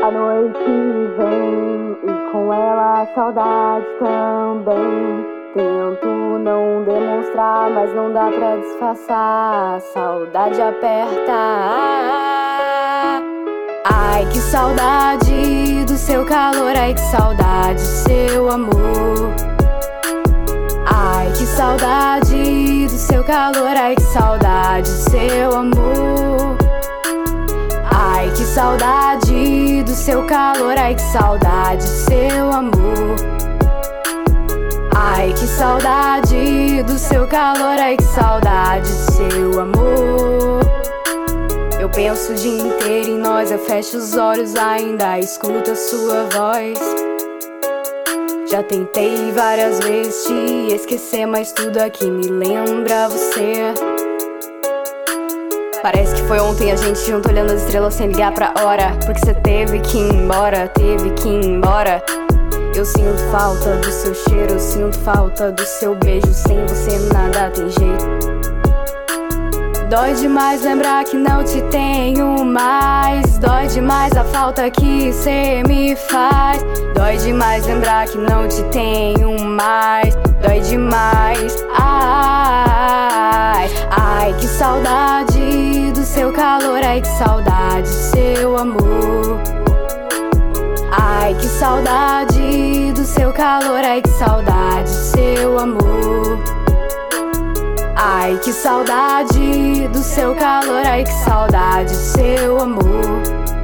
A noite vem e com ela a saudade também. Tento não demonstrar, mas não dá pra disfarçar. A saudade aperta. Ai, que saudade do seu calor, ai, que saudade do seu amor. Ai, que saudade do seu calor, ai, que saudade do seu amor. Ai, que saudade do seu calor, ai, que saudade do seu amor. Ai, que saudade do seu calor, ai, que saudade do seu amor. Eu penso o dia inteiro em nós, eu fecho os olhos, ainda escuto a sua voz. Já tentei várias vezes te esquecer, mas tudo aqui me lembra você. Parece que foi ontem a gente junto olhando as estrelas sem ligar pra hora, porque você teve que ir embora, teve que ir embora. Eu sinto falta do seu cheiro, eu sinto falta do seu beijo. Sem você nada tem jeito. Dói demais lembrar que não te tenho mais. Dói demais a falta que cê me faz. Dói demais lembrar que não te tenho mais. Dói demais. Ai, ai, que saudade do seu calor, ai, que saudade do seu amor. Ai, que saudade do seu calor, ai, que saudade do seu amor. Ai, que saudade do seu calor, ai, que saudade do seu amor.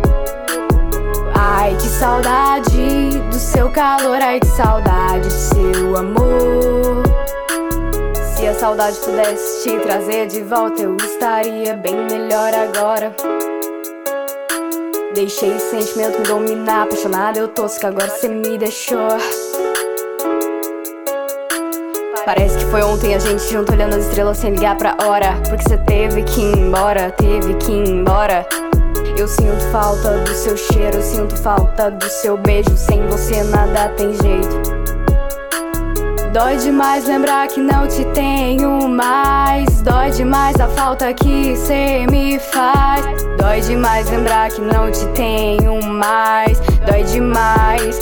Ai, que saudade do seu calor, ai, que saudade do seu amor. Se a saudade pudesse te trazer de volta, eu estaria bem melhor agora. Deixei esse sentimento me dominar, apaixonada eu tosca, agora cê me deixou. Parece que foi ontem a gente junto olhando as estrelas sem ligar pra hora, porque cê teve que ir embora, teve que ir embora. Eu sinto falta do seu cheiro, eu sinto falta do seu beijo. Sem você nada tem jeito. Dói demais lembrar que não te tenho mais. Dói demais a falta que cê me faz. Dói demais lembrar que não te tenho mais. Dói demais.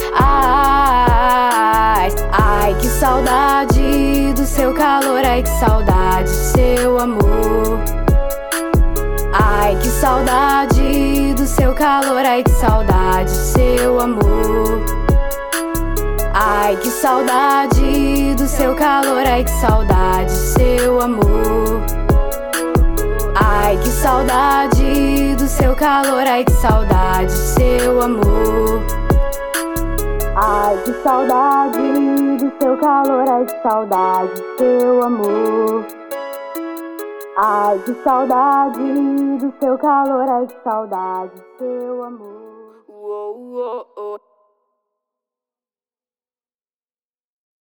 Ai, ai, que saudade do seu calor, ai, que saudade do seu amor. Ai, que saudade do seu calor, ai, que saudade do seu amor. Ai, que saudade do seu calor, ai, que saudade do seu amor. Ai, que saudade do seu calor, ai, que saudade do seu amor. Ai, que saudade do seu calor, ai, que saudade do seu amor. Ai, que saudade do seu calor, ai, que saudade do seu amor.